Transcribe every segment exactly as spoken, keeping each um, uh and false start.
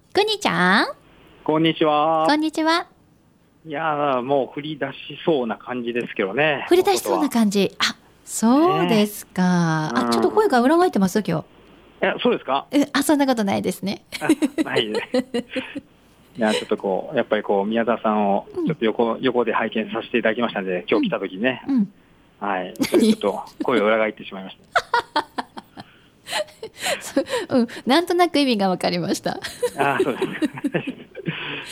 くにちゃん、 こんにちは。 こんにちは。 いやー、もう降り出しそうな感じですけどね。 降り出しそうな感じ。あ、そうですか。 ね、 あ、ちょっと声が裏返ってます今日。いや、そうですか。 日。え、あ、そんなことないですね。 あ、ないね。いや、ちょっとこう、やっぱりこう、宮田さんをちょっと横、うん、横で拝見させていただきましたので、今日来た時にね。 うんうん、 はい。ちょっと声が裏返ってしまいました。 うん、なんとなく意味が分かりました。 あ、そうです。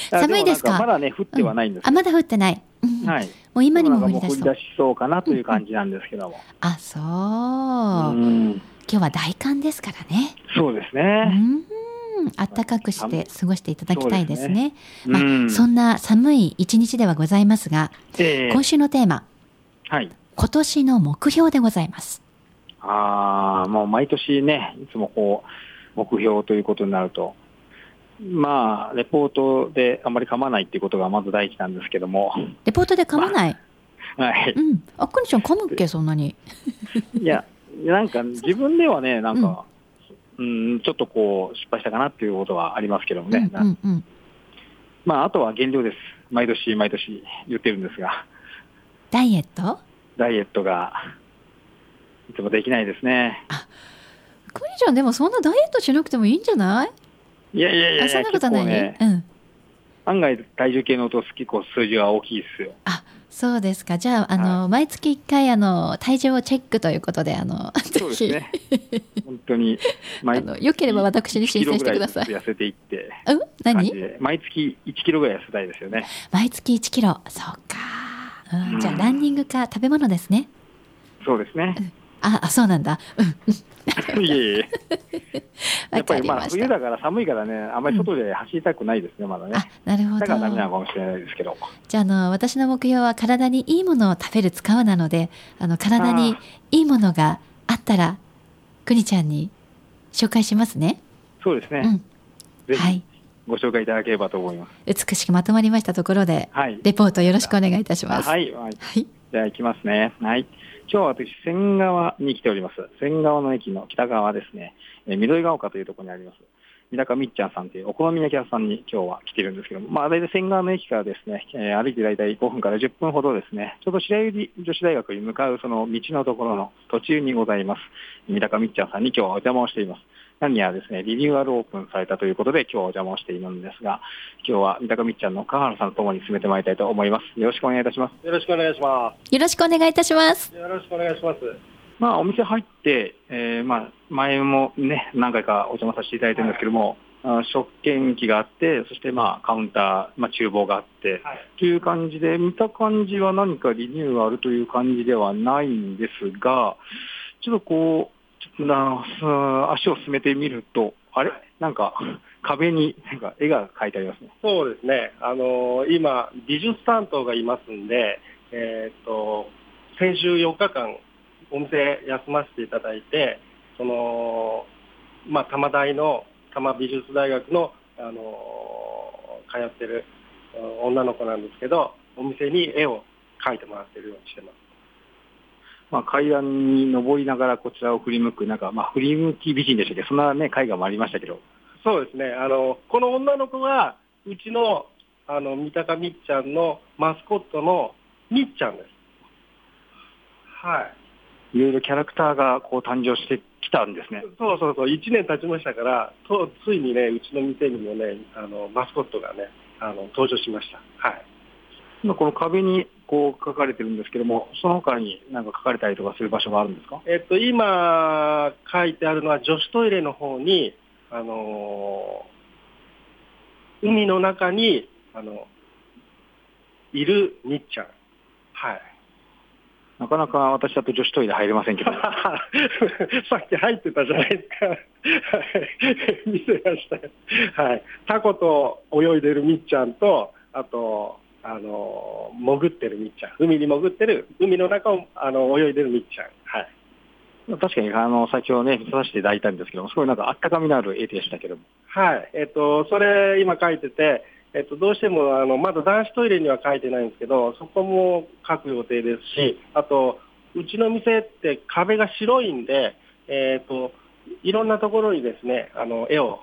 寒いですか。 まだね、降ってはないんです、 うん、あ、まだ降ってない。うん、 はい。 もう今にも降り出しそう。 降り出しそうかなという感じなんですけども。うんうん、 あ、そう。うん今日は大寒ですからね。 そうですね。 うん、暖かくして過ごしていただきたいですね。 そうですね。 まあ、そんな寒い一日ではございますが、えー、今週のテーマ、はい、今年の目標でございます。 ああ、もう毎年ね、いつもこう、目標ということになると、まあ、レポートであんまり噛まないっていうことがまず第一なんですけども。 レポートで噛まない、 まあ、はい。 うん。あ、くにちゃん噛むっけ、そんなに。 いや、なんか自分ではね、なんか、うん、うん、ちょっとこう、失敗したかなっていうことはありますけどもね。うんうんうん、まあ、あとは減量です。毎年毎年言ってるんですが。 ダイエットダイエットが、いつもできないですね。 あ、くにちゃんでもそんなダイエットしなくてもいいんじゃない？ いやいやいや、 そんなことない、ね、うん。 案外体重計のと結構数字は大きいですよ。 あ、そうですか。じゃあ、あの、はい、毎月いっかいあの体重をチェックということで、あのそうですね。本当にあのよければ私に申請してください。 痩せていって、 うん、何？ 毎月いちキロぐらい痩せたいですよね。 毎月いちキロ、そうか。うん、じゃあランニングか食べ物ですね。 そうですね。 うん、ああ、そうなんだ。 いえいえ。やっぱりまあ冬だから寒いからね、あんまり外で走りたくないですね、うん、まだね。 あ、なるほど。 だからダメなのかもしれないですけど。 じゃあ、あの私の目標は体にいいものを食べる使うなので、あの体にいいものがあったらくにちゃんに紹介しますね。 そうですね。うん、ぜひご紹介いただければと思います。 美しくまとまりましたところで、はい、レポートよろしくお願いいたします。 はい、はい、はい、じゃあ行きますね。はい。今日は私、仙川に来ております。仙川の駅の北側ですね、えー、緑ヶ丘というところにあります。三鷹みっちゃんさんというお好み焼き屋さんに今日は来てるんですけども、まあ、大体仙川の駅からですね、えー、歩いて大体ごふんからじゅっぷんほどですね、ちょうど白百合女子大学に向かうその道のところの途中にございます。三鷹みっちゃんさんに今日はお邪魔をしています。何やらですね、リニューアルオープンされたということで今日はお邪魔をしているんですが、今日は三鷹みっちゃんの川原さんと共に進めてまいりたいと思います。よろしくお願いいたします。 よろしくお願いします。 よろしくお願いいたします。 よろしくお願いします。 まあ、お店入って、えー、まあ、前もね、何回かお邪魔させていただいてるんですけども、はい、食券機があって、そしてまあ、カウンター、まあ、厨房があって、はい、という感じで、見た感じは何かリニューアルという感じではないんですが、ちょっとこう、ちょっとな足を進めてみると、あれなんか、壁になんか絵が描いてありますね。 そうですね。あのー、今、美術担当がいますんで、えっと、先週よっかかん、お店休ませていただいて、その、まあ、多摩大の、多摩美術大学の、あのー、通ってる女の子なんですけど、お店に絵を描いてもらってるようにしてます。 まあ、階段に登りながらこちらを振り向く、なんか、まあ、振り向き美人でしたけど、そんなね、絵画もありましたけど。 そうですね。あの、この女の子が、うちの、あの、三鷹みっちゃんのマスコットのみっちゃんです。はい。 いろいろキャラクターがこう誕生してきたんですね。 そうそうそう。いちねん経ちましたから、とついにね、うちの店にもね、あの、マスコットがね、あの、登場しました。はい。 今この壁にこう書かれてるんですけども、その他に何か書かれたりとかする場所があるんですか？ えっと、今書いてあるのは女子トイレの方に、あのー、海の中に、あの、いるみっちゃん。はい。 なかなか私だと女子トイレ入れませんけど、ね、 さっき入ってたじゃないですか。見せました。はい。タコと泳いでるみっちゃんと、あと、あの、潜ってるみっちゃん。海に潜ってる、海の中をあの泳いでるみっちゃん。はい。 確かに、あの、先ほどね、見させていただいたんですけども、すごいなんかあったかみのある絵でしたけども。 はい。えっと、それ今書いてて、えっと、どうしても、あの、まだ男子トイレには書いてないんですけど、そこも書く予定ですし、あと、うちの店って壁が白いんで、えっと、いろんなところにですね、あの、絵を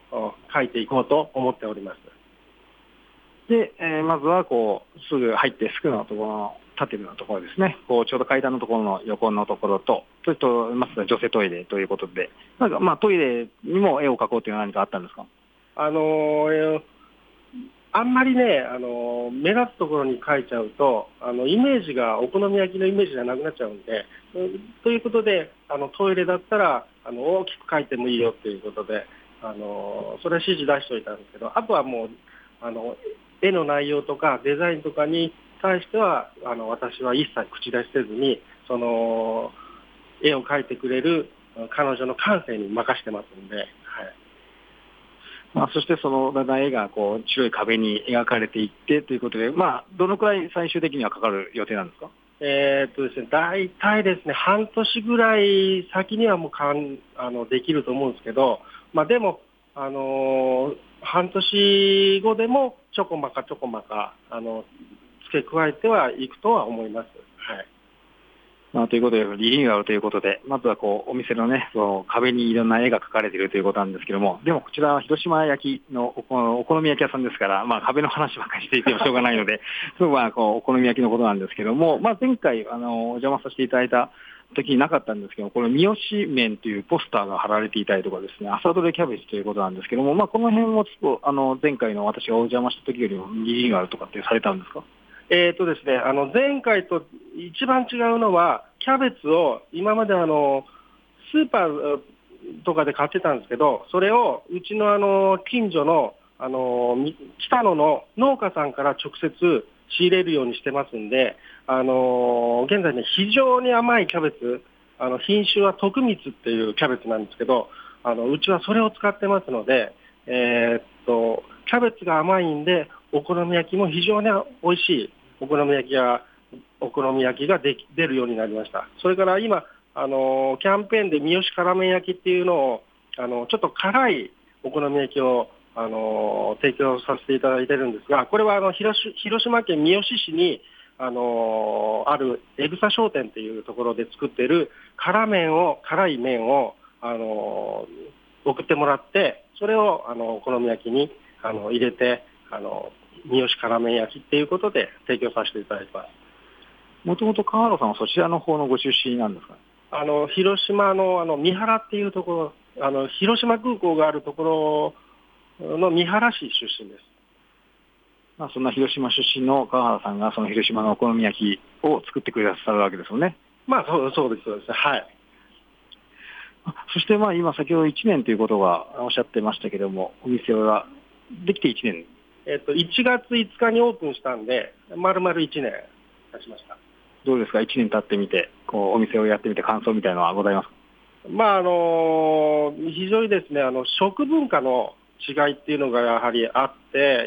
書いていこうと思っております。 で、えーまずはこうすぐ入ってすぐのところの立てるようなところですね、こうちょうど階段のところの横のところと、それとまず女性トイレということで、なんかまあトイレにも絵を描こうというのは何かあったんですか？ あのーあんまりね、あの目立つところに書いちゃうと、あのイメージがお好み焼きのイメージがなくなっちゃうんで、ということで、あのトイレだったらあの大きく書いてもいいよということで、あのそれは指示出しておいたんですけど、あとはもうあの絵の内容とかデザインとかに対しては、あの私は一切口出しせずに、その絵を描いてくれる彼女の感性に任せてますんで。はい。 まあ、そしてそのだんだん絵がこう白い壁に描かれていってということで、まあ、どのくらい最終的にはかかる予定なんですか？ えーっとですね、大体ですね、半年ぐらい先にはもうかんあのできると思うんですけど、まあ、でも、あのー半年後でもちょこまかちょこまかあの付け加えてはいくとは思います。はい。 まあ、ということで、リニューアルということで、まずはこうお店のね、その壁にいろんな絵が描かれているということなんですけども、でもこちらは広島焼きのお好お好み焼き屋さんですから、まあ、壁の話ばっかりしていてもしょうがないので、そうはこうお好み焼きのことなんですけども、まあ、前回あのお邪魔させていただいた時になかったんですけど、この三好麺というポスターが貼られていたりとかですね、朝どれキャベツということなんですけども、まあ、この辺もちょっとあの前回の私がお邪魔した時よりもリニューアルとかってされたんですか？ えーとですね、あの前回と一番違うのは、キャベツを今まであのスーパーとかで買ってたんですけど、それをうちのあの近所のあの北野の農家さんから直接仕入れるようにしてますんで、あの現在ね、非常に甘いキャベツ、あの品種は徳光っていうキャベツなんですけど、あのうちはそれを使ってますので、えーっとキャベツが甘いんで、お好み焼きも非常に美味しいお好み焼きがお好み焼きができ出るようになりました。それから今、あのキャンペーンで三好辛麺焼きっていうのを、あのちょっと辛いお好み焼きをあの提供させていただいてるんですが、これはあの広広島県三好市にあのあるエグサ商店っていうところで作っている辛麺を辛い麺をあの送ってもらって、それをあのお好み焼きにあの入れて、あの三好辛麺焼きっていうことで提供させていただいてます。 もともと川原さんはそちらの方のご出身なんですか？ あの広島のあの三原っていうところ、あの広島空港があるところの三原市出身です。 まあ、そんな広島出身の川原さんがその広島のお好み焼きを作ってくださるわけですよね。 まあそうそうですそうです。はい。 そしてまあ今先ほどいちねんということがおっしゃってましたけども、お店ができていちねん。 えっといちがついつかにオープンしたんで、丸々いちねん経ちました。 どうですか、いちねん経ってみて、こうお店をやってみて感想みたいなのはございますか？ まああの非常にですね、あの食文化の違いっていうのがやはりあって、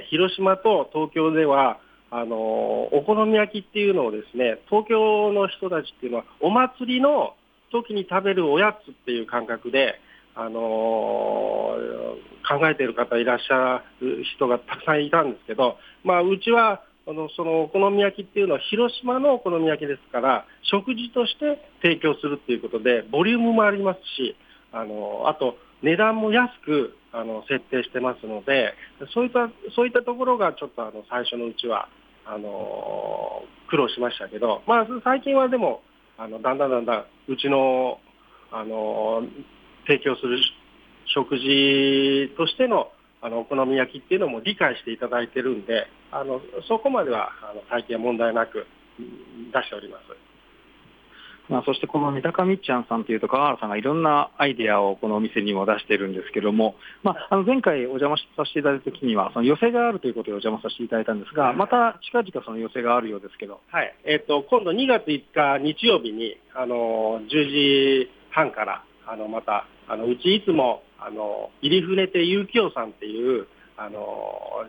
広島と東京ではあのお好み焼きっていうのをですね、東京の人たちっていうのはお祭りの時に食べるおやつっていう感覚で、あの考えている方いらっしゃる人がたくさんいたんですけど、まあ、うちはあのそのお好み焼きっていうのは広島のお好み焼きですから、食事として提供するっていうことでボリュームもありますし、あのあと値段も安くあの設定してますので、そういったそういったところがちょっとあの最初のうちはあの苦労しましたけど、まあ、最近はでもあのだんだんだんだんうちのあの提供する食事としてのあのお好み焼きっていうのも理解していただいてるんで、あのそこまではあの最近は問題なく出しております。 まあ、そしてこの三鷹みっちゃんさんというと川原さんがいろんなアイデアをこのお店にも出しているんですけども、まあ、あの前回お邪魔させていただいたときにはその寄せがあるということでお邪魔させていただいたんですが、また近々その寄せがあるようですけど、 はい、えっと今度にがついつか日曜日にあのじゅうじはんからあのまたあのうちいつもあの入船亭遊清さんっていうあの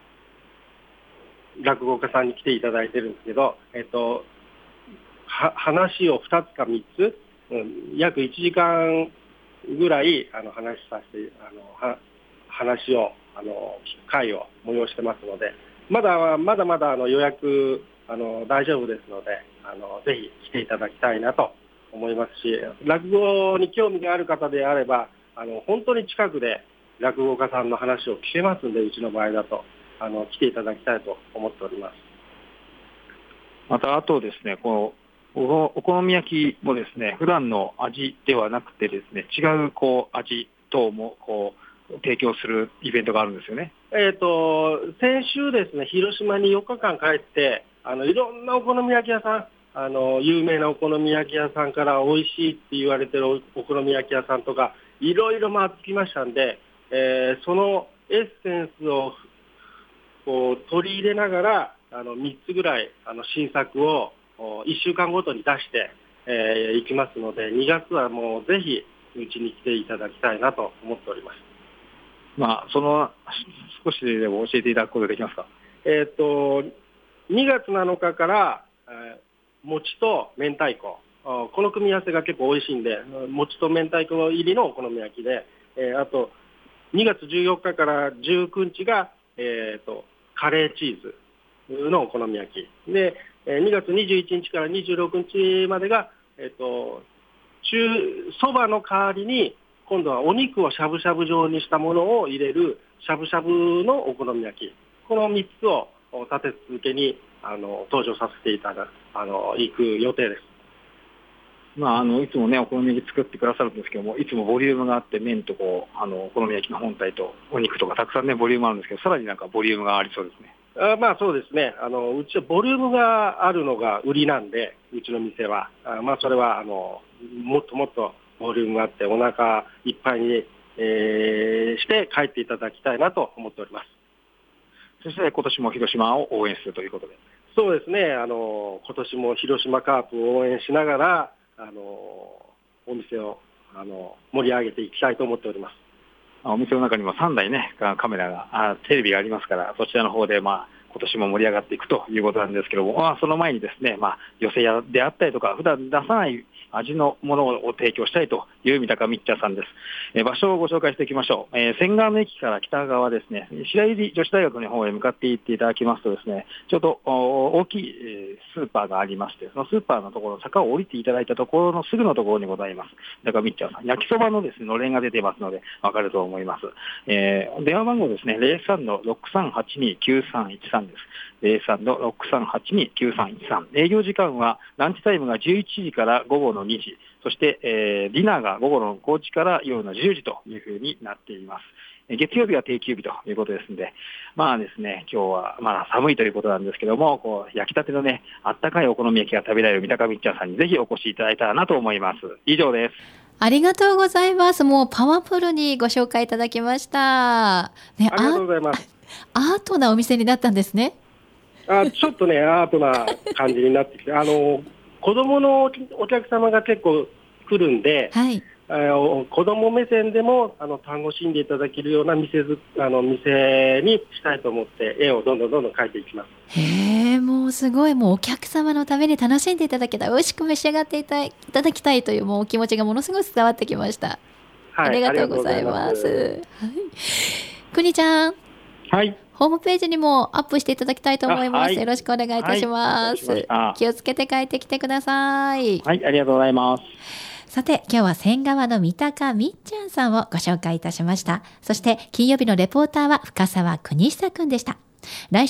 落語家さんに来ていただいてるんですけど、えっとは話をふたつかみっつ、うん、約いちじかんぐらいあの話させてあのは話をあの聞く会を催してますので、まだまだまだあの予約あの大丈夫ですので、あのぜひ来ていただきたいなと思いますし、落語に興味がある方であればあの本当に近くで落語家さんの話を聞けますんで、うちの場合だとあの来ていただきたいと思っております。 またあとですね、このお, お好み焼きもですね、普段の味ではなくてですね、違うこう味等もこう提供するイベントがあるんですよね。 えっと先週ですね、広島によっかかん帰って、あのいろんなお好み焼き屋さん、あの有名なお好み焼き屋さんから美味しいって言われてるお好み焼き屋さんとかいろいろ回ってきましたんで、えー、そのエッセンスをこう取り入れながら、あのみっつぐらいあの新作をいっしゅうかんごとに出してい、えー、きますので、にがつはもうぜひうちに来ていただきたいなと思っております。 まあ、その少しでも教えていただくことできますか。 えっとにがつなのかから、えー、餅と明太子、この組み合わせが結構美味しいんで、餅と明太子の入りのお好み焼きで、えー、あとにがつじゅうよっかからじゅうくにちが、えー、とカレーチーズのお好み焼きで、にがつにじゅういちにちからにじゅうろくにちまでが、えっと、中そばの代わりに今度はお肉をしゃぶしゃぶ状にしたものを入れるしゃぶしゃぶのお好み焼き、このみっつを立て続けにあの登場させていただくあの行く予定です。 まあ、あのいつもねお好み焼き作ってくださるんですけども、いつもボリュームがあって、麺とこうあのお好み焼きの本体とお肉とかたくさんねボリュームあるんですけど、さらになんかボリュームがありそうですね。 あまあそうですね、あのうちはボリュームがあるのが売りなんで、うちの店はあまあそれはあのもっともっとボリュームがあってお腹いっぱいに、えー、して帰っていただきたいなと思っております。 そして今年も広島を応援するということで。 そうですね、あの今年も広島カープを応援しながらあのお店をあの盛り上げていきたいと思っております。 お店の中にもさんだいねカメラがあテレビがありますから、そちらの方でまあ今年も盛り上がっていくということなんですけども、まあ、その前にですね、まあ、寄せ屋であったりとか普段出さない味のものを提供したいという三鷹みっちゃんさんです。えー、場所をご紹介していきましょう。えー、仙川の駅から北側ですね、白百合女子大学の方へ向かっていっていただきますとですね、ちょうど大きいスーパーがありまして、そのスーパーのところ、坂を降りていただいたところのすぐのところにございます。三鷹みっちゃんさん、焼きそばのですね、のれんが出ていますのでわかると思います。えー、電話番号ですね、ゼロさんのろくさんはちにきゅうさんいちさんです。ゼロさんのろくさんはちにきゅうさんいちさん。営業時間はランチタイムがじゅういちじから午後のにじ、そして、えー、ディナーが午後のごじから夜のじゅうじというふうになっています。月曜日は定休日ということですので、まあですね、今日はまあ寒いということなんですけども、こう焼きたてのね、あったかいお好み焼きが食べられる三鷹みっちゃんさんにぜひお越しいただいたらなと思います。以上です。 ありがとうございます。もうパワフルにご紹介いただきました。ね、 ありがとうございます。 アートなお店になったんですね。 あちょっとね、アートな感じになってきて、あの子供のお客様が結構来るんで、 はい、 あの子供目線でもあの楽しんでいただけるような店ずあの店にしたいと思って絵をどんどんどんどん描いていきます。 へえ、もうすごい、もうお客様のために楽しんでいただけた、美味しく召し上がっていたいただきたいというもうお気持ちがものすごい伝わってきました。はい、ありがとうございます。はい、くにちゃん、 はい、 ホームページにもアップしていただきたいと思います。はい、よろしくお願いいたします。はい、気をつけて帰ってきてください。 はい、ありがとうございます。 さて、今日は仙川の三鷹みっちゃんさんをご紹介いたしました。そして金曜日のレポーターは深澤邦久くんでした。来週